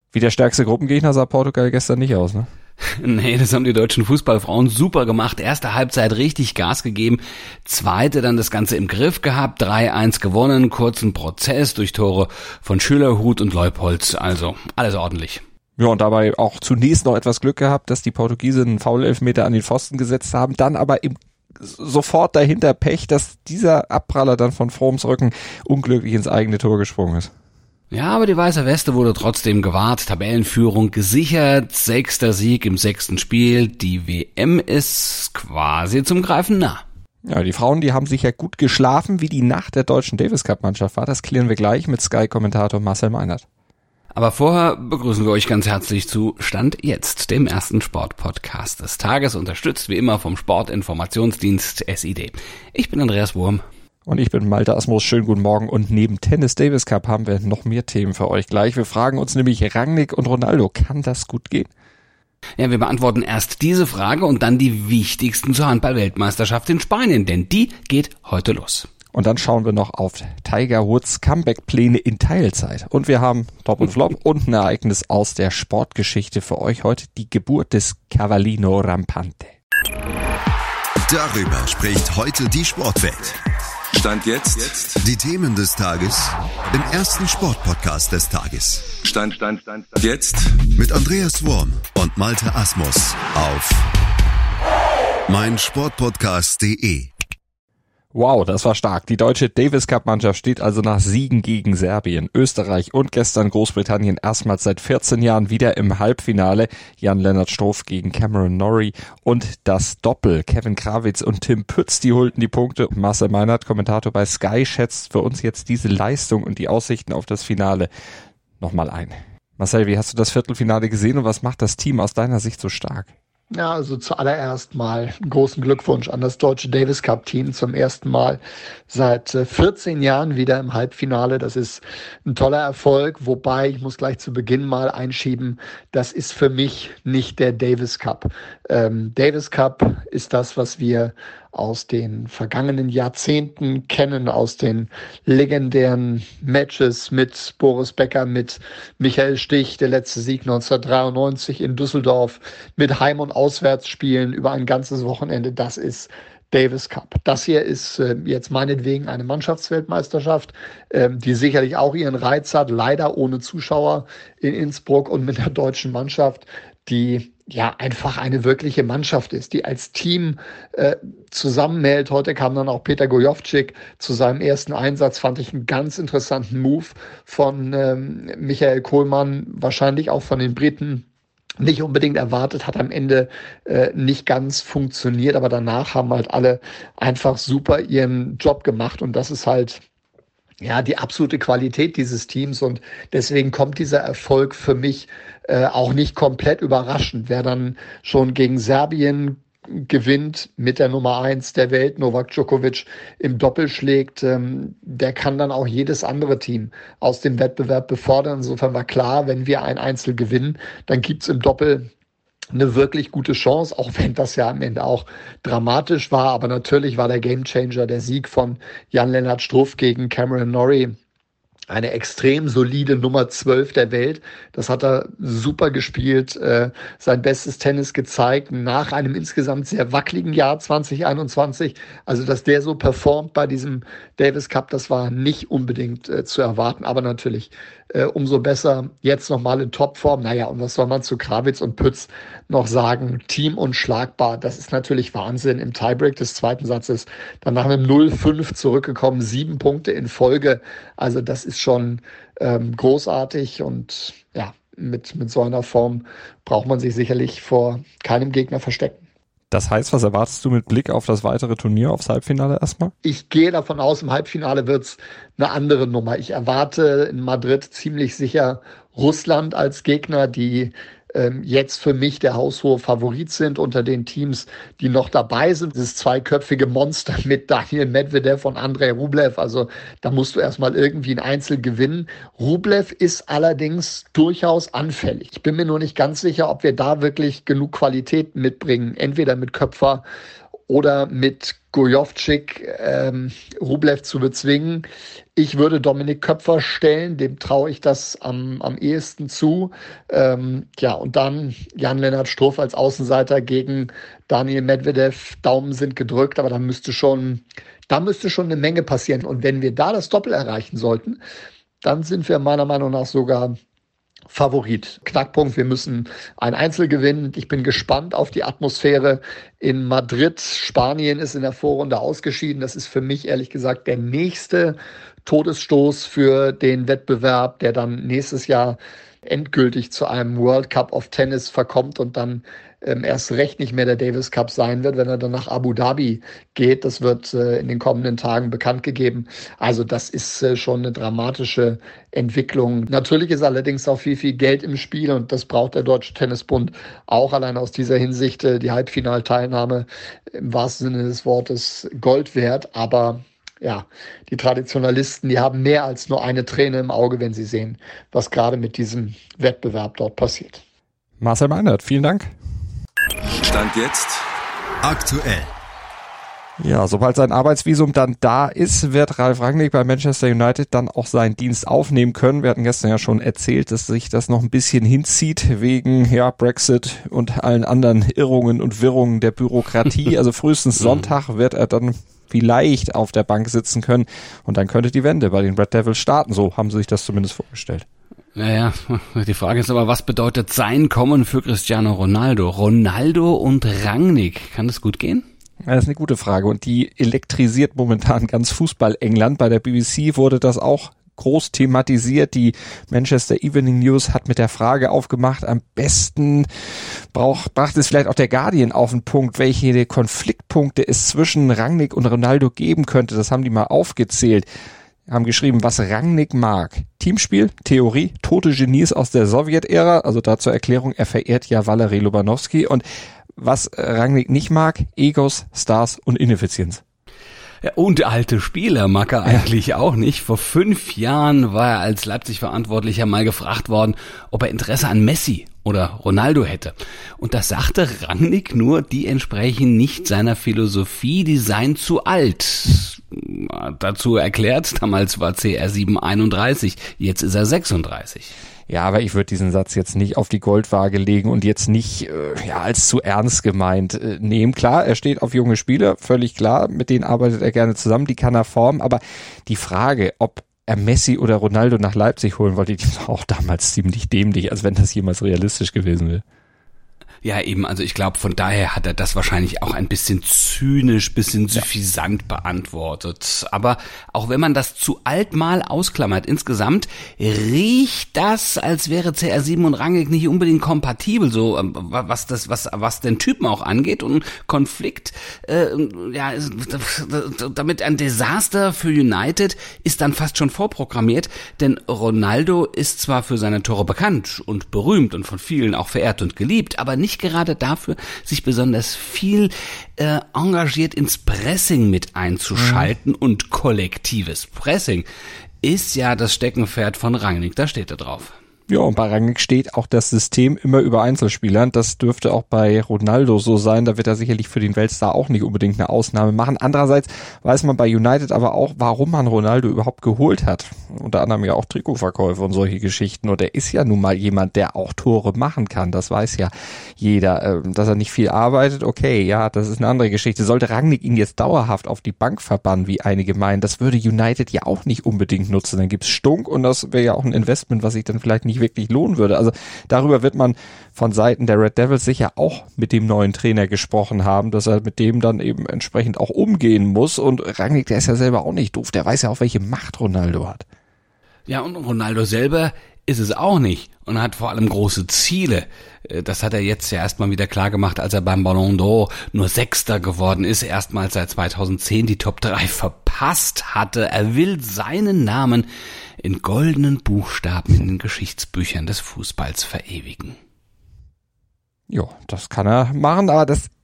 Wie der stärkste Gruppengegner sah Portugal gestern nicht aus, ne? Nee, das haben die deutschen Fußballfrauen super gemacht. Erste Halbzeit richtig Gas gegeben, zweite dann das Ganze im Griff gehabt, 3-1 gewonnen, kurzen Prozess durch Tore von Schülerhut und Leupolz, also alles ordentlich. Ja, und dabei auch zunächst noch etwas Glück gehabt, dass die Portugiesen einen Foul-Elfmeter an den Pfosten gesetzt haben, dann aber sofort dahinter Pech, dass dieser Abpraller dann von Froms Rücken unglücklich ins eigene Tor gesprungen ist. Ja, aber die Weiße Weste wurde trotzdem gewahrt, Tabellenführung gesichert, 6. Sieg im 6. Spiel, die WM ist quasi zum Greifen nah. Ja, die Frauen, die haben sicher gut geschlafen, wie die Nacht der deutschen Davis-Cup-Mannschaft war, das klären wir gleich mit Sky-Kommentator Marcel Meinert. Aber vorher begrüßen wir euch ganz herzlich zu Stand Jetzt, dem ersten Sportpodcast des Tages, unterstützt wie immer vom Sportinformationsdienst SID. Ich bin Andreas Wurm. Und ich bin Malte Asmus, schönen guten Morgen. Und neben Tennis Davis Cup haben wir noch mehr Themen für euch gleich. Wir fragen uns nämlich Rangnick und Ronaldo, kann das gut gehen? Ja, wir beantworten erst diese Frage und dann die wichtigsten zur Handball-Weltmeisterschaft in Spanien, denn die geht heute los. Und dann schauen wir noch auf Tiger Woods Comeback-Pläne in Teilzeit. Und wir haben Top und Flop und ein Ereignis aus der Sportgeschichte für euch heute, die Geburt des Cavallino Rampante. Darüber spricht heute die Sportwelt. Stand jetzt. Die Themen des Tages im ersten Sportpodcast des Tages. Stand jetzt. Mit Andreas Wurm und Malte Asmus auf meinsportpodcast.de. Wow, das war stark. Die deutsche Davis-Cup-Mannschaft steht also nach Siegen gegen Serbien, Österreich und gestern Großbritannien erstmals seit 14 Jahren wieder im Halbfinale. Jan-Lennart Struff gegen Cameron Norrie und das Doppel. Kevin Krawitz und Tim Pütz, die holten die Punkte. Marcel Meinert, Kommentator bei Sky, schätzt für uns jetzt diese Leistung und die Aussichten auf das Finale nochmal ein. Marcel, wie hast du das Viertelfinale gesehen und was macht das Team aus deiner Sicht so stark? Ja, also zuallererst mal großen Glückwunsch an das deutsche Davis Cup Team, zum ersten Mal seit 14 Jahren wieder im Halbfinale. Das ist ein toller Erfolg, wobei ich muss gleich zu Beginn mal einschieben, das ist für mich nicht der Davis Cup. Davis Cup ist das, was wir aus den vergangenen Jahrzehnten kennen, aus den legendären Matches mit Boris Becker, mit Michael Stich, der letzte Sieg 1993 in Düsseldorf, mit Heim- und Auswärtsspielen über ein ganzes Wochenende. Das ist Davis Cup. Das hier ist jetzt meinetwegen eine Mannschaftsweltmeisterschaft, die sicherlich auch ihren Reiz hat, leider ohne Zuschauer in Innsbruck und mit der deutschen Mannschaft, die ja einfach eine wirkliche Mannschaft ist, die als Team zusammenhält. Heute kam dann auch Peter Gojovcik zu seinem ersten Einsatz, fand ich einen ganz interessanten Move von Michael Kohlmann, wahrscheinlich auch von den Briten nicht unbedingt erwartet, hat am Ende nicht ganz funktioniert, aber danach haben halt alle einfach super ihren Job gemacht und das ist halt ja die absolute Qualität dieses Teams und deswegen kommt dieser Erfolg für mich auch nicht komplett überraschend. Wer dann schon gegen Serbien gewinnt mit der Nummer 1 der Welt, Novak Djokovic, im Doppel schlägt, der kann dann auch jedes andere Team aus dem Wettbewerb befördern. Insofern war klar, wenn wir ein Einzel gewinnen, dann gibt's im Doppel eine wirklich gute Chance, auch wenn das ja am Ende auch dramatisch war. Aber natürlich war der Gamechanger der Sieg von Jan-Lennart Struff gegen Cameron Norrie. Eine extrem solide Nummer 12 der Welt. Das hat er super gespielt, sein bestes Tennis gezeigt, nach einem insgesamt sehr wackeligen Jahr 2021. Also, dass der so performt bei diesem Davis Cup, das war nicht unbedingt zu erwarten, aber natürlich umso besser jetzt nochmal in Topform. Naja, und was soll man zu Krawitz und Pütz noch sagen? Team unschlagbar. Das ist natürlich Wahnsinn im Tiebreak des zweiten Satzes. Dann nach einem 0-5 zurückgekommen, 7 Punkte in Folge. Also das ist schon großartig und ja, mit so einer Form braucht man sich sicherlich vor keinem Gegner verstecken. Das heißt, was erwartest du mit Blick auf das weitere Turnier, aufs Halbfinale erstmal? Ich gehe davon aus, im Halbfinale wird's eine andere Nummer. Ich erwarte in Madrid ziemlich sicher Russland als Gegner, die jetzt für mich der haushohe Favorit sind unter den Teams, die noch dabei sind. Dieses zweiköpfige Monster mit Daniil Medvedev und Andrei Rublev. Also da musst du erstmal irgendwie ein Einzel gewinnen. Rublev ist allerdings durchaus anfällig. Ich bin mir nur nicht ganz sicher, ob wir da wirklich genug Qualität mitbringen. Entweder mit Köpfer oder mit Gojovcik Rublev zu bezwingen. Ich würde Dominik Köpfer stellen, dem traue ich das am ehesten zu. Und dann Jan-Lennart Struff als Außenseiter gegen Daniil Medvedev. Daumen sind gedrückt, aber da müsste schon eine Menge passieren. Und wenn wir da das Doppel erreichen sollten, dann sind wir meiner Meinung nach sogar Favorit. Knackpunkt, wir müssen ein Einzel gewinnen. Ich bin gespannt auf die Atmosphäre in Madrid. Spanien ist in der Vorrunde ausgeschieden. Das ist für mich ehrlich gesagt der nächste Todesstoß für den Wettbewerb, der dann nächstes Jahr endgültig zu einem World Cup of Tennis verkommt und dann erst recht nicht mehr der Davis Cup sein wird, wenn er dann nach Abu Dhabi geht. Das wird in den kommenden Tagen bekannt gegeben. Also das ist schon eine dramatische Entwicklung. Natürlich ist allerdings auch viel, viel Geld im Spiel und das braucht der Deutsche Tennisbund auch allein aus dieser Hinsicht. Die Halbfinalteilnahme im wahrsten Sinne des Wortes Gold wert, aber ja, die Traditionalisten, die haben mehr als nur eine Träne im Auge, wenn sie sehen, was gerade mit diesem Wettbewerb dort passiert. Marcel Meinert, vielen Dank. Stand jetzt aktuell. Ja, sobald sein Arbeitsvisum dann da ist, wird Ralf Rangnick bei Manchester United dann auch seinen Dienst aufnehmen können. Wir hatten gestern ja schon erzählt, dass sich das noch ein bisschen hinzieht wegen Brexit und allen anderen Irrungen und Wirrungen der Bürokratie. Also frühestens Sonntag wird er dann vielleicht auf der Bank sitzen können und dann könnte die Wende bei den Red Devils starten. So haben sie sich das zumindest vorgestellt. Naja, die Frage ist aber, was bedeutet sein Kommen für Cristiano Ronaldo? Ronaldo und Rangnick, kann das gut gehen? Ja, das ist eine gute Frage und die elektrisiert momentan ganz Fußball-England. Bei der BBC wurde das auch groß thematisiert. Die Manchester Evening News hat mit der Frage aufgemacht, am besten brachte es vielleicht auch der Guardian auf den Punkt, welche Konfliktpunkte es zwischen Rangnick und Ronaldo geben könnte. Das haben die mal aufgezählt. Haben geschrieben, was Rangnick mag. Teamspiel, Theorie, tote Genies aus der Sowjetära, also da zur Erklärung, er verehrt ja Valery Lobanovsky. Und was Rangnick nicht mag, Egos, Stars und Ineffizienz. Ja, und alte Spieler mag er eigentlich auch nicht. Vor 5 Jahren war er als Leipzig-Verantwortlicher mal gefragt worden, ob er Interesse an Messi oder Ronaldo hätte. Und das sagte Rangnick nur, die entsprechen nicht seiner Philosophie, die seien zu alt. Dazu erklärt, damals war CR7 31, jetzt ist er 36. Ja, aber ich würde diesen Satz jetzt nicht auf die Goldwaage legen und jetzt nicht als zu ernst gemeint nehmen. Klar, er steht auf junge Spieler, völlig klar, mit denen arbeitet er gerne zusammen, die kann er formen, aber die Frage, ob er Messi oder Ronaldo nach Leipzig holen wollte, die war auch damals ziemlich dämlich, als wenn das jemals realistisch gewesen wäre. Ja, eben, also ich glaube, von daher hat er das wahrscheinlich auch ein bisschen zynisch, bisschen suffisant beantwortet. Aber auch wenn man das zu alt mal ausklammert, insgesamt riecht das, als wäre CR7 und Rangnick nicht unbedingt kompatibel, so was den Typen auch angeht. Und Konflikt, damit ein Desaster für United ist dann fast schon vorprogrammiert, denn Ronaldo ist zwar für seine Tore bekannt und berühmt und von vielen auch verehrt und geliebt, aber nicht gerade dafür, sich besonders viel engagiert ins Pressing mit einzuschalten und kollektives Pressing ist ja das Steckenpferd von Rangnick, da steht er drauf. Ja, und bei Rangnick steht auch das System immer über Einzelspielern. Das dürfte auch bei Ronaldo so sein. Da wird er sicherlich für den Weltstar auch nicht unbedingt eine Ausnahme machen. Andererseits weiß man bei United aber auch, warum man Ronaldo überhaupt geholt hat. Unter anderem ja auch Trikotverkäufe und solche Geschichten. Und er ist ja nun mal jemand, der auch Tore machen kann. Das weiß ja jeder. Dass er nicht viel arbeitet, okay, ja, das ist eine andere Geschichte. Sollte Rangnick ihn jetzt dauerhaft auf die Bank verbannen, wie einige meinen, das würde United ja auch nicht unbedingt nutzen. Dann gibt's Stunk und das wäre ja auch ein Investment, was sich dann vielleicht nicht wirklich lohnen würde. Also darüber wird man von Seiten der Red Devils sicher auch mit dem neuen Trainer gesprochen haben, dass er mit dem dann eben entsprechend auch umgehen muss. Und Rangnick, der ist ja selber auch nicht doof. Der weiß ja auch, welche Macht Ronaldo hat. Ja, und Ronaldo selber ist es auch nicht und hat vor allem große Ziele. Das hat er jetzt ja erstmal wieder klar gemacht, als er beim Ballon d'Or nur Sechster geworden ist, erstmals seit 2010 die Top 3 verpasst hatte. Er will seinen Namen in goldenen Buchstaben in den Geschichtsbüchern des Fußballs verewigen. Ja, das kann er machen, aber das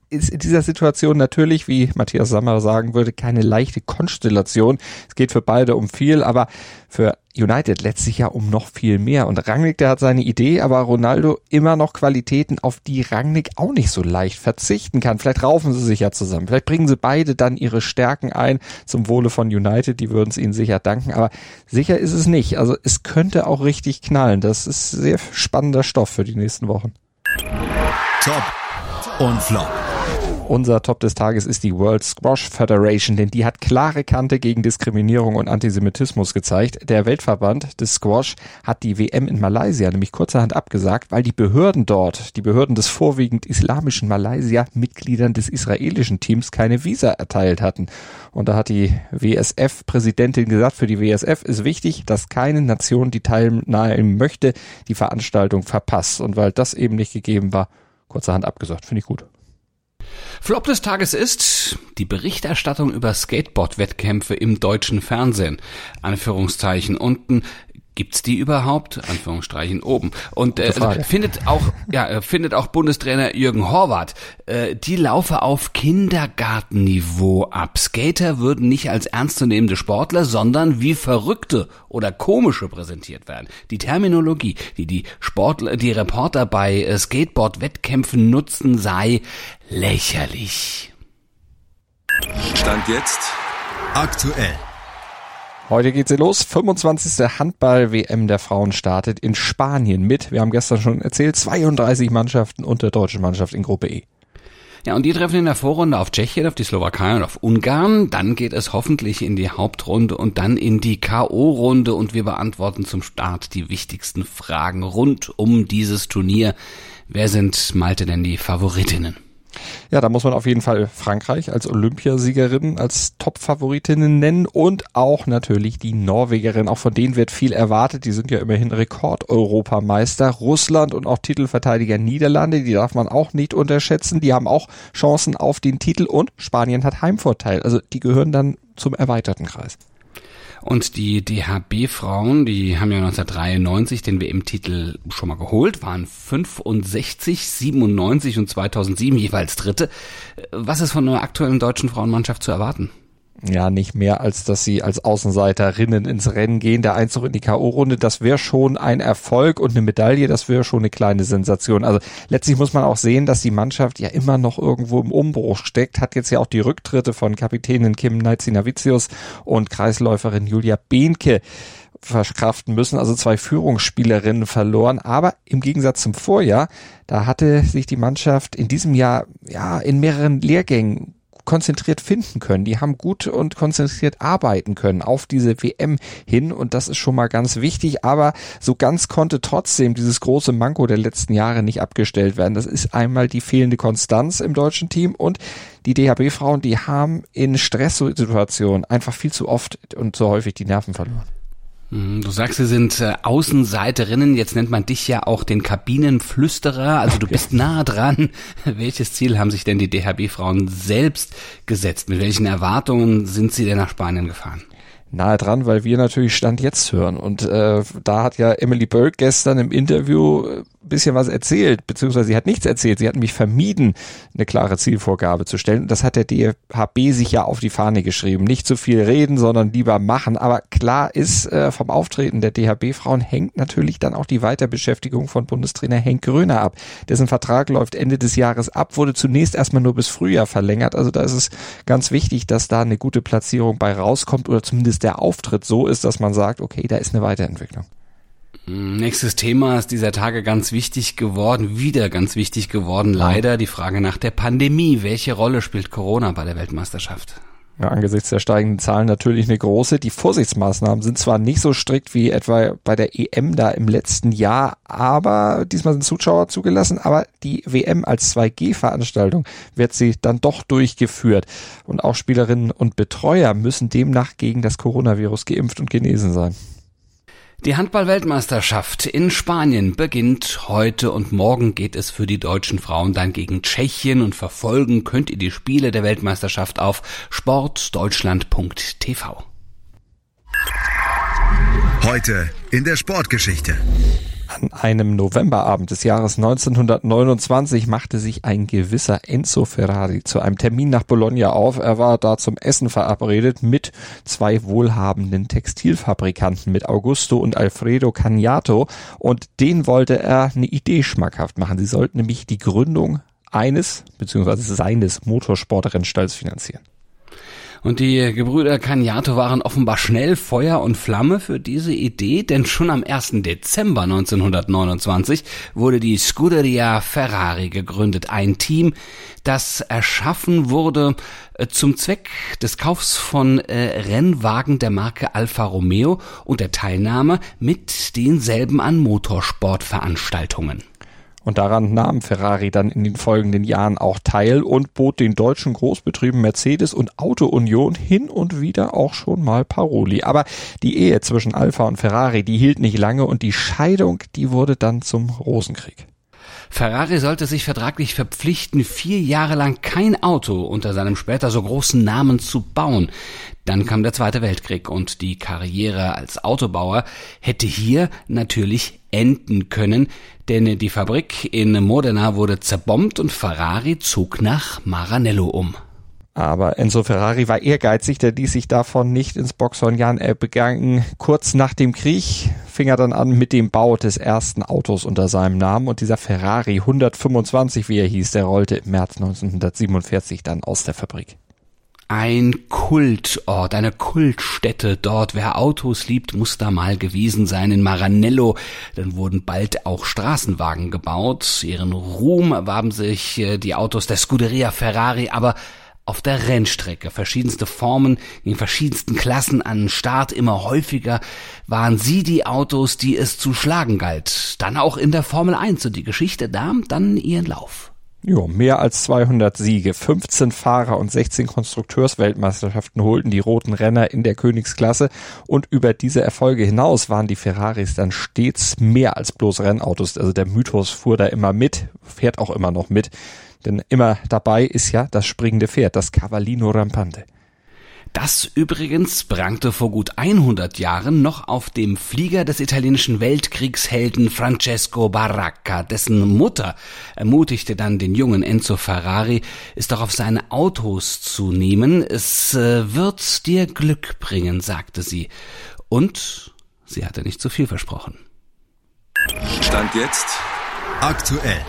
ist in dieser Situation natürlich, wie Matthias Sammer sagen würde, keine leichte Konstellation. Es geht für beide um viel, aber für United letztlich ja um noch viel mehr. Und Rangnick, der hat seine Idee, aber Ronaldo immer noch Qualitäten, auf die Rangnick auch nicht so leicht verzichten kann. Vielleicht raufen sie sich ja zusammen. Vielleicht bringen sie beide dann ihre Stärken ein zum Wohle von United. Die würden es ihnen sicher danken. Aber sicher ist es nicht. Also es könnte auch richtig knallen. Das ist sehr spannender Stoff für die nächsten Wochen. Top und Flop. Unser Top des Tages ist die World Squash Federation, denn die hat klare Kante gegen Diskriminierung und Antisemitismus gezeigt. Der Weltverband des Squash hat die WM in Malaysia nämlich kurzerhand abgesagt, weil die Behörden dort, die Behörden des vorwiegend islamischen Malaysia, Mitgliedern des israelischen Teams keine Visa erteilt hatten. Und da hat die WSF-Präsidentin gesagt, für die WSF ist wichtig, dass keine Nation, die teilnehmen möchte, die Veranstaltung verpasst. Und weil das eben nicht gegeben war, kurzerhand abgesagt. Finde ich gut. Flop des Tages ist die Berichterstattung über Skateboard-Wettkämpfe im deutschen Fernsehen. Anführungszeichen unten. Gibt's die überhaupt? Anführungsstrichen oben. Und findet auch Bundestrainer Jürgen Horvath. Die laufe auf Kindergartenniveau ab. Skater würden nicht als ernstzunehmende Sportler, sondern wie Verrückte oder Komische präsentiert werden. Die Terminologie, die Reporter bei Skateboard-Wettkämpfen nutzen, sei lächerlich. Stand jetzt aktuell. Heute geht's hier los. 25. Handball-WM der Frauen startet in Spanien mit, wir haben gestern schon erzählt, 32 Mannschaften und der deutschen Mannschaft in Gruppe E. Ja, und die treffen in der Vorrunde auf Tschechien, auf die Slowakei und auf Ungarn. Dann geht es hoffentlich in die Hauptrunde und dann in die K.O.-Runde und wir beantworten zum Start die wichtigsten Fragen rund um dieses Turnier. Wer sind, Malte, denn die Favoritinnen? Ja, da muss man auf jeden Fall Frankreich als Olympiasiegerin, als Top-Favoritinnen nennen und auch natürlich die Norwegerin. Auch von denen wird viel erwartet. Die sind ja immerhin Rekord-Europameister. Russland und auch Titelverteidiger Niederlande, die darf man auch nicht unterschätzen. Die haben auch Chancen auf den Titel und Spanien hat Heimvorteil. Also die gehören dann zum erweiterten Kreis. Und die DHB-Frauen, die haben ja 1993 den WM-Titel schon mal geholt, waren 65, 97 und 2007 jeweils Dritte. Was ist von einer aktuellen deutschen Frauenmannschaft zu erwarten? Ja, nicht mehr, als dass sie als Außenseiterinnen ins Rennen gehen. Der Einzug in die K.O.-Runde, das wäre schon ein Erfolg und eine Medaille, das wäre schon eine kleine Sensation. Also letztlich muss man auch sehen, dass die Mannschaft ja immer noch irgendwo im Umbruch steckt, hat jetzt ja auch die Rücktritte von Kapitänin Kim Naizinavicius und Kreisläuferin Julia Behnke verkraften müssen, also 2 Führungsspielerinnen verloren, aber im Gegensatz zum Vorjahr, da hatte sich die Mannschaft in diesem Jahr ja in mehreren Lehrgängen konzentriert finden können. Die haben gut und konzentriert arbeiten können auf diese WM hin und das ist schon mal ganz wichtig, aber so ganz konnte trotzdem dieses große Manko der letzten Jahre nicht abgestellt werden. Das ist einmal die fehlende Konstanz im deutschen Team und die DHB-Frauen, die haben in Stresssituationen einfach viel zu oft und zu häufig die Nerven verloren. Du sagst, sie sind Außenseiterinnen. Jetzt nennt man dich ja auch den Kabinenflüsterer. Also du bist nah dran. Welches Ziel haben sich denn die DHB-Frauen selbst gesetzt? Mit welchen Erwartungen sind sie denn nach Spanien gefahren? Nahe dran, weil wir natürlich Stand jetzt hören. Und da hat ja Emily Burke gestern im Interview ein bisschen was erzählt, beziehungsweise sie hat nichts erzählt. Sie hat nämlich vermieden, eine klare Zielvorgabe zu stellen. Und das hat der DHB sich ja auf die Fahne geschrieben. Nicht zu viel reden, sondern lieber machen. Aber klar ist, vom Auftreten der DHB-Frauen hängt natürlich dann auch die Weiterbeschäftigung von Bundestrainer Henk Gröner ab. Dessen Vertrag läuft Ende des Jahres ab, wurde zunächst erstmal nur bis Frühjahr verlängert. Also da ist es ganz wichtig, dass da eine gute Platzierung bei rauskommt oder zumindest der Auftritt so ist, dass man sagt, okay, da ist eine Weiterentwicklung. Nächstes Thema ist dieser Tage ganz wichtig geworden, leider die Frage nach der Pandemie. Welche Rolle spielt Corona bei der Weltmeisterschaft? Ja, angesichts der steigenden Zahlen natürlich eine große. Die Vorsichtsmaßnahmen sind zwar nicht so strikt wie etwa bei der EM da im letzten Jahr, aber diesmal sind Zuschauer zugelassen, aber die WM als 2G-Veranstaltung wird sie dann doch durchgeführt. Und auch Spielerinnen und Betreuer müssen demnach gegen das Coronavirus geimpft und genesen sein. Die Handball-Weltmeisterschaft in Spanien beginnt heute und morgen geht es für die deutschen Frauen dann gegen Tschechien und verfolgen könnt ihr die Spiele der Weltmeisterschaft auf sportdeutschland.tv. Heute in der Sportgeschichte. An einem Novemberabend des Jahres 1929 machte sich ein gewisser Enzo Ferrari zu einem Termin nach Bologna auf. Er war da zum Essen verabredet mit zwei wohlhabenden Textilfabrikanten, mit Augusto und Alfredo Cagnato. Und denen wollte er eine Idee schmackhaft machen. Sie sollten nämlich die Gründung eines bzw. seines Motorsportrennstalls finanzieren. Und die Gebrüder Cagnato waren offenbar schnell Feuer und Flamme für diese Idee, denn schon am 1. Dezember 1929 wurde die Scuderia Ferrari gegründet, ein Team, das erschaffen wurde zum Zweck des Kaufs von Rennwagen der Marke Alfa Romeo und der Teilnahme mit denselben an Motorsportveranstaltungen. Und daran nahm Ferrari dann in den folgenden Jahren auch teil und bot den deutschen Großbetrieben Mercedes und Auto Union hin und wieder auch schon mal Paroli. Aber die Ehe zwischen Alfa und Ferrari, die hielt nicht lange und die Scheidung, die wurde dann zum Rosenkrieg. Ferrari sollte sich vertraglich verpflichten, 4 Jahre lang kein Auto unter seinem später so großen Namen zu bauen. Dann kam der Zweite Weltkrieg und die Karriere als Autobauer hätte hier natürlich enden können, denn die Fabrik in Modena wurde zerbombt und Ferrari zog nach Maranello um. Aber Enzo Ferrari war ehrgeizig, der ließ sich davon nicht ins Boxhorn begangen. Kurz nach dem Krieg fing er dann an mit dem Bau des ersten Autos unter seinem Namen und dieser Ferrari 125, wie er hieß, der rollte im März 1947 dann aus der Fabrik. Ein Kultort, eine Kultstätte dort. Wer Autos liebt, muss da mal gewesen sein in Maranello. Dann wurden bald auch Straßenwagen gebaut. Ihren Ruhm erwarben sich die Autos der Scuderia Ferrari, aber auf der Rennstrecke. Verschiedenste Formen, in verschiedensten Klassen an den Start, immer häufiger waren sie die Autos, die es zu schlagen galt. Dann auch in der Formel 1 und die Geschichte nahm dann ihren Lauf. Jo, mehr als 200 Siege, 15 Fahrer und 16 Konstrukteursweltmeisterschaften holten die roten Renner in der Königsklasse und über diese Erfolge hinaus waren die Ferraris dann stets mehr als bloß Rennautos. Also der Mythos fuhr da immer mit, fährt auch immer noch mit, denn immer dabei ist ja das springende Pferd, das Cavallino Rampante. Das übrigens prangte vor gut 100 Jahren noch auf dem Flieger des italienischen Weltkriegshelden Francesco Baracca. Dessen Mutter ermutigte dann den jungen Enzo Ferrari, es doch auf seine Autos zu nehmen. Es wird dir Glück bringen, sagte sie. Und sie hatte nicht zu viel versprochen. Stand jetzt aktuell.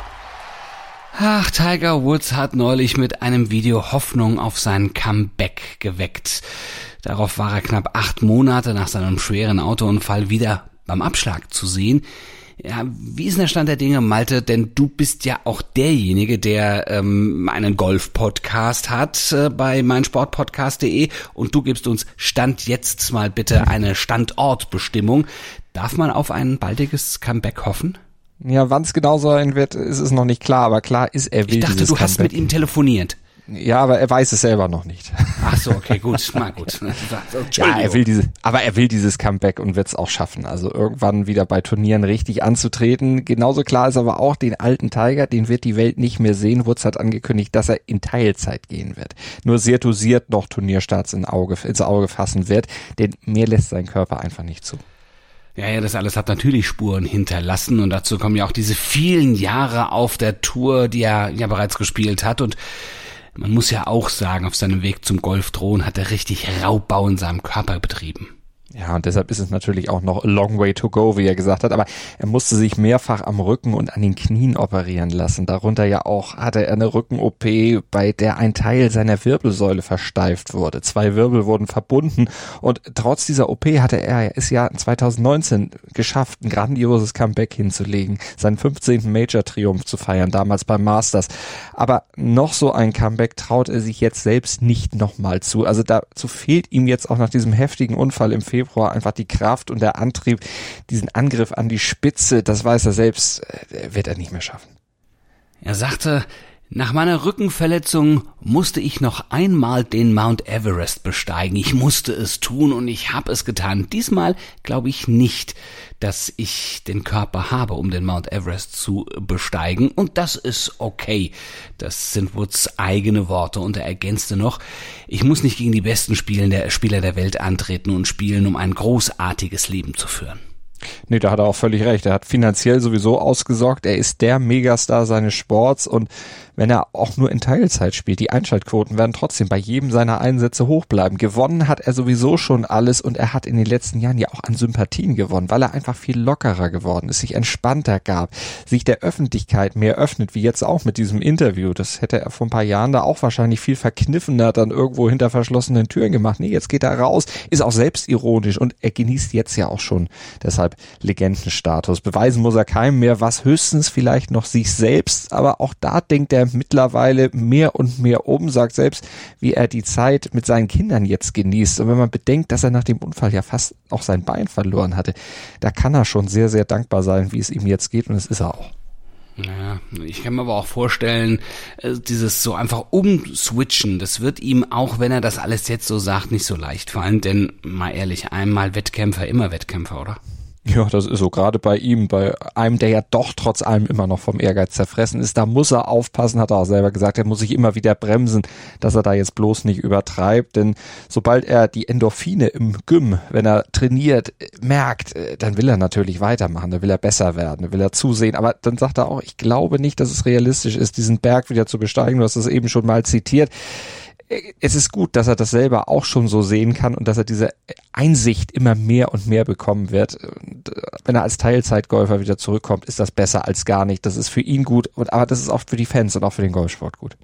Ach, Tiger Woods hat neulich mit einem Video Hoffnung auf sein Comeback geweckt. Darauf war er knapp 8 Monate nach seinem schweren Autounfall wieder beim Abschlag zu sehen. Ja, wie ist denn der Stand der Dinge, Malte? Denn du bist ja auch derjenige, der einen Golf-Podcast hat bei meinsportpodcast.de und du gibst uns Stand jetzt mal bitte eine Standortbestimmung. Darf man auf ein baldiges Comeback hoffen? Ja, wann es genau sein wird, ist es noch nicht klar, aber klar ist, er will dieses Comeback. Ich dachte, du hast mit ihm telefoniert. Ja, aber er weiß es selber noch nicht. Ach so, okay, gut, na gut. Ja, er will dieses Comeback und wird es auch schaffen. Also irgendwann wieder bei Turnieren richtig anzutreten. Genauso klar ist aber auch, den alten Tiger, den wird die Welt nicht mehr sehen. Woods hat angekündigt, dass er in Teilzeit gehen wird. Nur sehr dosiert noch Turnierstarts ins Auge fassen wird, denn mehr lässt sein Körper einfach nicht zu. Ja, das alles hat natürlich Spuren hinterlassen und dazu kommen ja auch diese vielen Jahre auf der Tour, die er ja bereits gespielt hat und man muss ja auch sagen, auf seinem Weg zum Golfthron hat er richtig Raubbau in seinem Körper betrieben. Ja, und deshalb ist es natürlich auch noch a long way to go, wie er gesagt hat. Aber er musste sich mehrfach am Rücken und an den Knien operieren lassen. Darunter ja auch hatte er eine Rücken-OP, bei der ein Teil seiner Wirbelsäule versteift wurde. 2 Wirbel wurden verbunden. Und trotz dieser OP hatte er es ja 2019 geschafft, ein grandioses Comeback hinzulegen, seinen 15. Major-Triumph zu feiern, damals beim Masters. Aber noch so ein Comeback traut er sich jetzt selbst nicht nochmal zu. Also dazu fehlt ihm jetzt auch nach diesem heftigen Unfall im Februar einfach die Kraft und der Antrieb, diesen Angriff an die Spitze, das weiß er selbst, wird er nicht mehr schaffen. Er sagte, nach meiner Rückenverletzung musste ich noch einmal den Mount Everest besteigen. Ich musste es tun und ich habe es getan. Diesmal glaube ich nicht, dass ich den Körper habe, um den Mount Everest zu besteigen. Und das ist okay. Das sind Woods eigene Worte. Und er ergänzte noch, ich muss nicht gegen die besten Spieler der Welt antreten und spielen, um ein großartiges Leben zu führen. Nee, da hat er auch völlig recht. Er hat finanziell sowieso ausgesorgt. Er ist der Megastar seines Sports und wenn er auch nur in Teilzeit spielt, die Einschaltquoten werden trotzdem bei jedem seiner Einsätze hoch bleiben. Gewonnen hat er sowieso schon alles und er hat in den letzten Jahren ja auch an Sympathien gewonnen, weil er einfach viel lockerer geworden ist, sich entspannter gab, sich der Öffentlichkeit mehr öffnet, wie jetzt auch mit diesem Interview. Das hätte er vor ein paar Jahren da auch wahrscheinlich viel verkniffener dann irgendwo hinter verschlossenen Türen gemacht. Nee, jetzt geht er raus, ist auch selbstironisch und er genießt jetzt ja auch schon deshalb Legendenstatus. Beweisen muss er keinem mehr, was höchstens vielleicht noch sich selbst, aber auch da denkt er mittlerweile mehr und mehr sagt selbst, wie er die Zeit mit seinen Kindern jetzt genießt. Und wenn man bedenkt, dass er nach dem Unfall ja fast auch sein Bein verloren hatte, da kann er schon sehr, sehr dankbar sein, wie es ihm jetzt geht und es ist er auch. Ja, ich kann mir aber auch vorstellen, dieses so einfach umswitchen, das wird ihm, auch wenn er das alles jetzt so sagt, nicht so leicht fallen, denn mal ehrlich, einmal Wettkämpfer, immer Wettkämpfer, oder? Ja, das ist so, gerade bei ihm, bei einem, der ja doch trotz allem immer noch vom Ehrgeiz zerfressen ist, da muss er aufpassen, hat er auch selber gesagt, er muss sich immer wieder bremsen, dass er da jetzt bloß nicht übertreibt, denn sobald er die Endorphine im Gym, wenn er trainiert, merkt, dann will er natürlich weitermachen, dann will er besser werden, dann will er zusehen, aber dann sagt er auch, ich glaube nicht, dass es realistisch ist, diesen Berg wieder zu besteigen, du hast es eben schon mal zitiert. Es ist gut, dass er das selber auch schon so sehen kann und dass er diese Einsicht immer mehr und mehr bekommen wird. Und wenn er als Teilzeitgolfer wieder zurückkommt, ist das besser als gar nicht. Das ist für ihn gut, aber das ist auch für die Fans und auch für den Golfsport gut.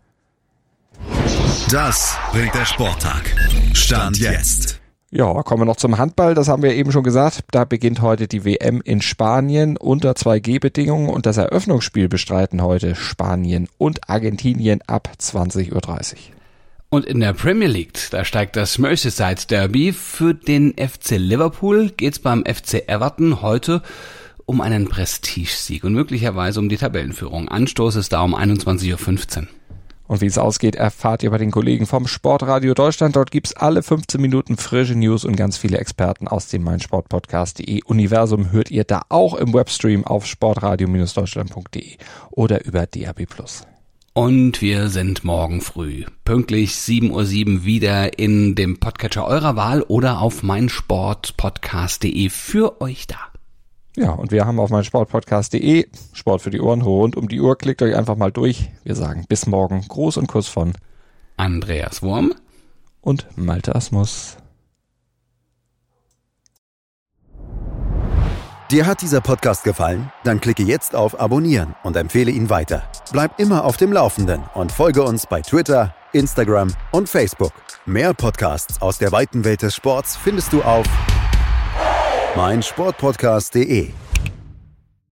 Das bringt der Sporttag. Stand jetzt. Ja, kommen wir noch zum Handball, das haben wir eben schon gesagt. Da beginnt heute die WM in Spanien unter 2G-Bedingungen und das Eröffnungsspiel bestreiten heute Spanien und Argentinien ab 20:30 Uhr. Und in der Premier League, da steigt das Merseyside Derby. Für den FC Liverpool geht's beim FC Everton heute um einen Prestigesieg und möglicherweise um die Tabellenführung. Anstoß ist da um 21:15 Uhr. Und wie es ausgeht, erfahrt ihr bei den Kollegen vom Sportradio Deutschland. Dort gibt's alle 15 Minuten frische News und ganz viele Experten aus dem meinsportpodcast.de Universum hört ihr da auch im Webstream auf sportradio-deutschland.de oder über DAB+. Und wir sind morgen früh pünktlich 7:07 Uhr wieder in dem Podcatcher eurer Wahl oder auf meinsportpodcast.de für euch da. Ja, und wir haben auf meinsportpodcast.de Sport für die Ohren rund um die Uhr. Klickt euch einfach mal durch. Wir sagen bis morgen. Gruß und Kuss von Andreas Worm und Malte Asmus. Dir hat dieser Podcast gefallen? Dann klicke jetzt auf Abonnieren und empfehle ihn weiter. Bleib immer auf dem Laufenden und folge uns bei Twitter, Instagram und Facebook. Mehr Podcasts aus der weiten Welt des Sports findest du auf meinsportpodcast.de.